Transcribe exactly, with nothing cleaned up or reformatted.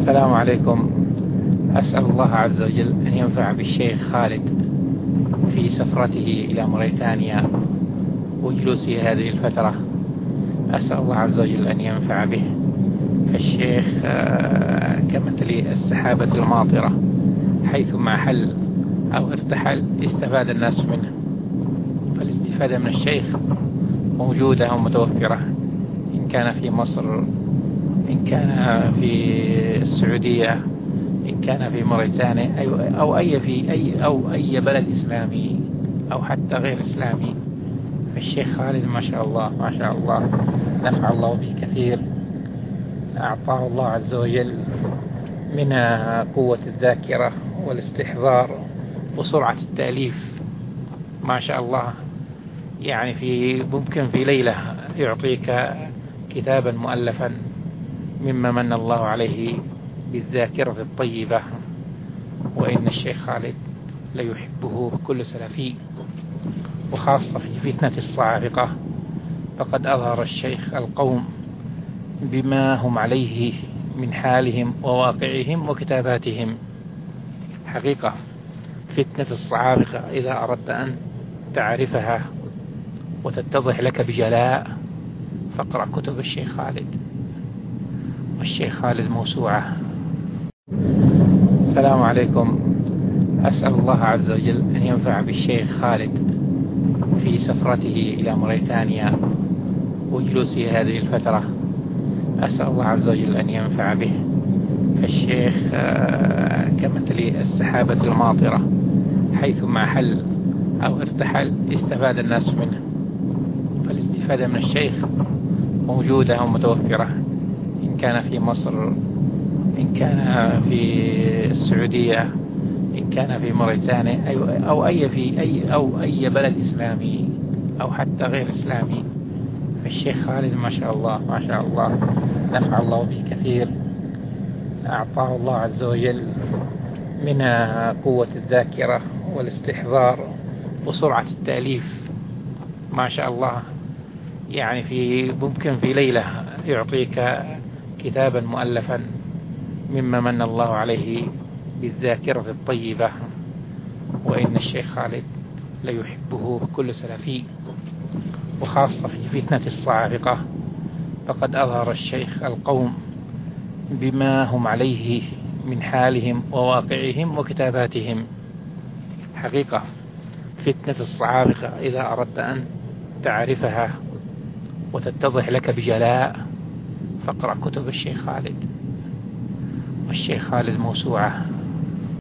السلام عليكم. أسأل الله عز وجل أن ينفع بالشيخ خالد في سفرته إلى موريتانيا وجلوسه هذه الفترة. أسأل الله عز وجل أن ينفع به. فالشيخ كمثل السحابة الماطرة، حيثما حل أو ارتحل استفاد الناس منه، فالاستفادة من الشيخ موجودة ومتوفرة، إن كان في مصر، إن كان في السعودية، إن كان في موريتانيا، أو أي في أي أو أي بلد إسلامي أو حتى غير إسلامي. فالشيخ خالد ما شاء الله ما شاء الله نفع الله به كثير. أعطاه الله عز وجل من قوة الذاكرة والاستحضار وسرعة التأليف ما شاء الله. يعني في ممكن في ليلة يعطيك كتابا مؤلفا مما من الله عليه بالذاكرة الطيبة. وإن الشيخ خالد ليحبه كل سلفي، وخاصة في فتنة الصاعقة، فقد أظهر الشيخ القوم بما هم عليه من حالهم وواقعهم وكتاباتهم. حقيقة فتنة الصاعقة إذا أردت أن تعرفها وتتضح لك بجلاء، فاقرأ كتب الشيخ خالد، والشيخ خالد موسوعة. السلام عليكم. أسأل الله عز وجل أن ينفع بالشيخ خالد في سفرته إلى موريتانيا وجلوسه هذه الفترة. أسأل الله عز وجل أن ينفع به. فالشيخ كمثل السحابة الماطرة، حيثما حل أو ارتحل استفاد الناس منه، فالاستفادة من الشيخ موجودة ومتوفرة، إن كان في مصر، إن كان في السعودية، إن كان في موريتانيا، أو أي في أي أو أي بلد إسلامي أو حتى غير إسلامي. فالشيخ خالد ما شاء الله ما شاء الله نفع الله به كثير. أعطاه الله عز وجل من قوة الذاكرة والاستحضار وسرعة التأليف ما شاء الله. يعني في ممكن في ليلة يعطيك كتابا مؤلفا مما من الله عليه بالذاكرة الطيبة. وإن الشيخ خالد ليحبه كل سلفي، وخاصة في فتنة الصاعقة، فقد أظهر الشيخ القوم بما هم عليه من حالهم وواقعهم وكتاباتهم. حقيقة فتنة الصاعقة إذا أردت أن تعرفها وتتضح لك بجلاء، فاقرأ كتب الشيخ خالد، والشيخ خالد موسوعة.